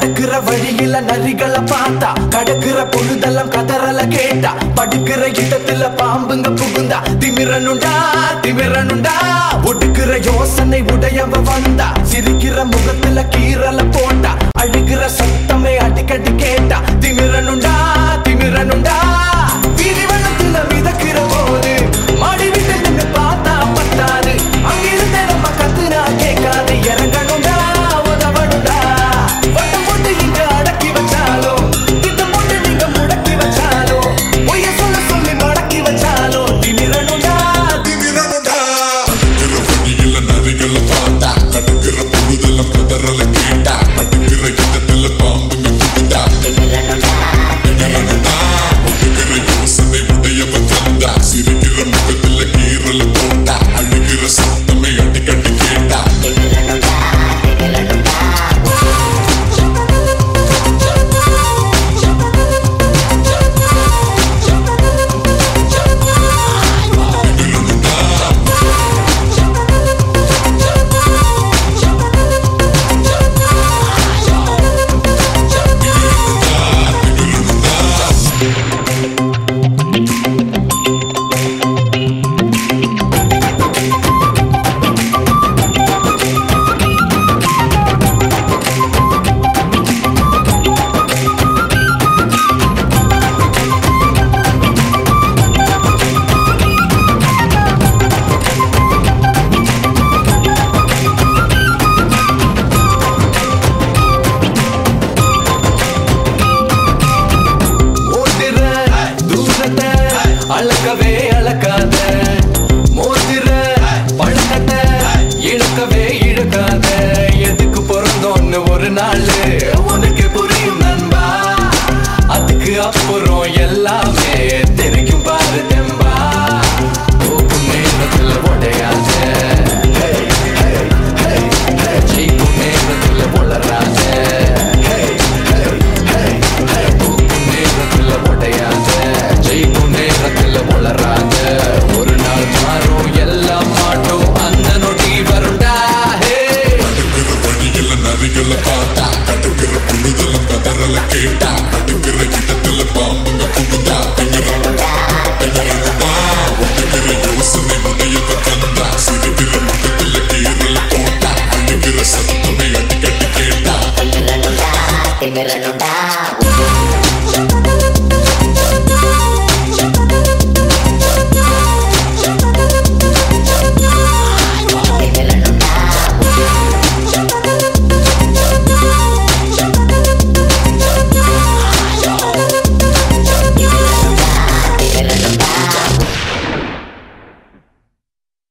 நடக்கிற வழியில நரிகளை பார்த்தா கடக்கிற பொழுதெல்லாம் கதறல கேட்டா படுக்கிற இடத்துல பாம்புங்க புகுந்தா திமிரனுண்டா திமிரனுண்டா ஒடுக்கிற யோசனை உடையவ வந்தா சிரிக்கிற முகத்துல கீரல போட்டா அழுகிற சத்தமே அடிக்கடி கேட்டா திமிரனுண்டா திமிரனுண்டா வீதிவனத்துல மிதக்கிற போது மாடி விட்டு நின்று பார்த்தா பத்தாது அங்கிருந்து நம்ம கத்துனா கேட்காது இறங்கணுண்டா உதவணுண்டா வட்டம் போட்டு இங்க அடக்கி வச்சாலும் திட்டம் போட்டு நீங்க முடக்கி வச்சாலும் பொய்ய சொல்ல சொல்லி மடக்கி வச்சாலும் திமிரனுண்டா திமிரனுண்டா வழியில நரிகளை பார்த்தா கடக்கிற பொழுதெல்லாம் கதறல கேட்டா படுக்கிற இடத்துல பாம்புங்க புகுந்தா திமிரனுண்டா ஒடுக்கிற யோசனை உடையவ வந்தா சிரிக்கிற முகத்துல கீரல போட்டா அழுகிற சத்தமே அடிக்கடி கேட்டா அளக்கவே அளக்காத மோதிர பழக்கத்தை இழுக்கவே இழுக்காத எதுக்கு பிறந்தோன்னு ஒரு நாள்